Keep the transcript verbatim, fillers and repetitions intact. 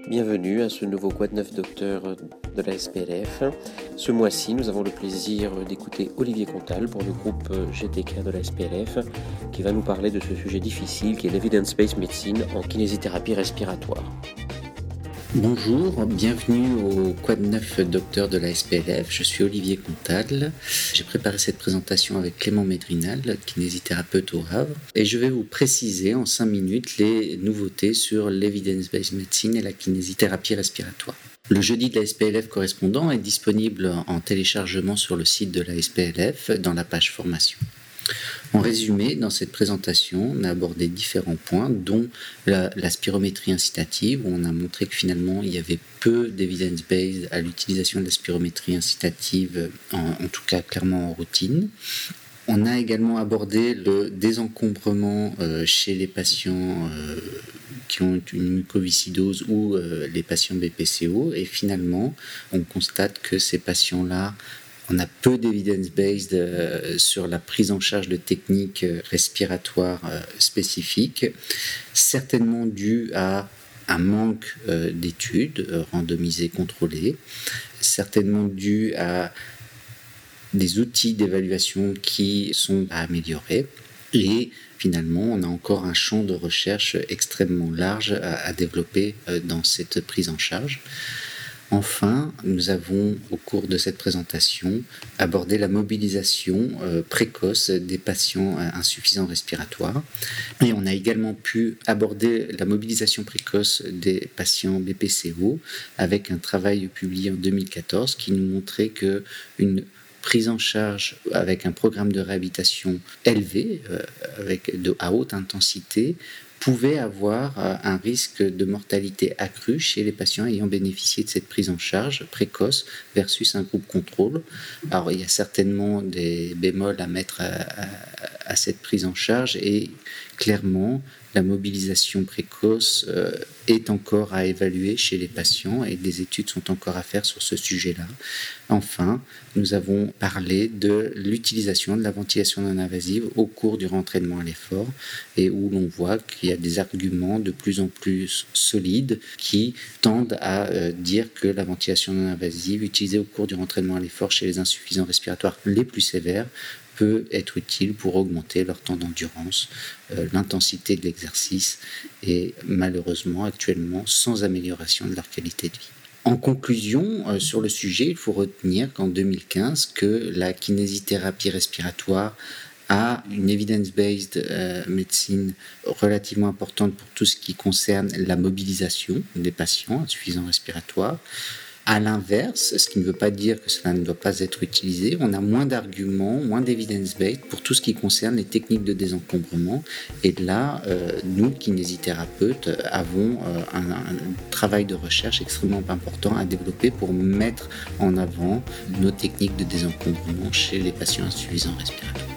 Bienvenue à ce nouveau Quoi de neuf docteur de la S P L F. Ce mois-ci, nous avons le plaisir d'écouter Olivier Contal pour le groupe G T K de la S P L F qui va nous parler de ce sujet difficile qui est l'Evidence-Based Medicine en kinésithérapie respiratoire. Bonjour, bienvenue au Quoi de neuf docteur de la S P L F, je suis Olivier Contal. J'ai préparé cette présentation avec Clément Médrinal, kinésithérapeute au Havre, et je vais vous préciser en cinq minutes les nouveautés sur l'Evidence-Based Medicine et la kinésithérapie respiratoire. Le jeudi de la S P L F correspondant est disponible en téléchargement sur le site de la S P L F dans la page formation. En résumé, dans cette présentation, on a abordé différents points, dont la, la spirométrie incitative, où on a montré que finalement il y avait peu d'evidence-based à l'utilisation de la spirométrie incitative, en, en tout cas clairement en routine. On a également abordé le désencombrement euh, chez les patients euh, qui ont une mucoviscidose ou euh, les patients B P C O, et finalement, on constate que ces patients-là, on a peu d'evidence-based euh, sur la prise en charge de techniques euh, respiratoires euh, spécifiques, certainement dû à un manque euh, d'études euh, randomisées contrôlées, certainement dû à des outils d'évaluation qui sont à améliorer, et finalement on a encore un champ de recherche extrêmement large à, à développer euh, dans cette prise en charge. Enfin, nous avons, au cours de cette présentation, abordé la mobilisation euh, précoce des patients euh, insuffisants respiratoires. Et on a également pu aborder la mobilisation précoce des patients B P C O avec un travail publié en deux mille quatorze qui nous montrait qu'une prise en charge avec un programme de réhabilitation élevé, euh, avec de, à haute intensité, pouvait avoir un risque de mortalité accru chez les patients ayant bénéficié de cette prise en charge précoce versus un groupe contrôle. Alors, il y a certainement des bémols à mettre à, à, à cette prise en charge, et clairement, la mobilisation précoce euh, est encore à évaluer chez les patients et des études sont encore à faire sur ce sujet-là. Enfin, nous avons parlé de l'utilisation de la ventilation non invasive au cours du rentraînement à l'effort, et où l'on voit qu'il y a des arguments de plus en plus solides qui tendent à euh, dire que la ventilation non invasive utilisée au cours du rentraînement à l'effort chez les insuffisants respiratoires les plus sévères peut être utile pour augmenter leur temps d'endurance, euh, l'intensité de l'exercice, et malheureusement actuellement sans amélioration de leur qualité de vie. En conclusion, euh, sur le sujet, il faut retenir qu'en deux mille quinze, que la kinésithérapie respiratoire a une evidence-based euh, médecine relativement importante pour tout ce qui concerne la mobilisation des patients insuffisants respiratoires. À l'inverse, ce qui ne veut pas dire que cela ne doit pas être utilisé, on a moins d'arguments, moins d'evidence-based pour tout ce qui concerne les techniques de désencombrement. Et là, euh, nous, kinésithérapeutes, avons euh, un, un travail de recherche extrêmement important à développer pour mettre en avant nos techniques de désencombrement chez les patients insuffisants respiratoires.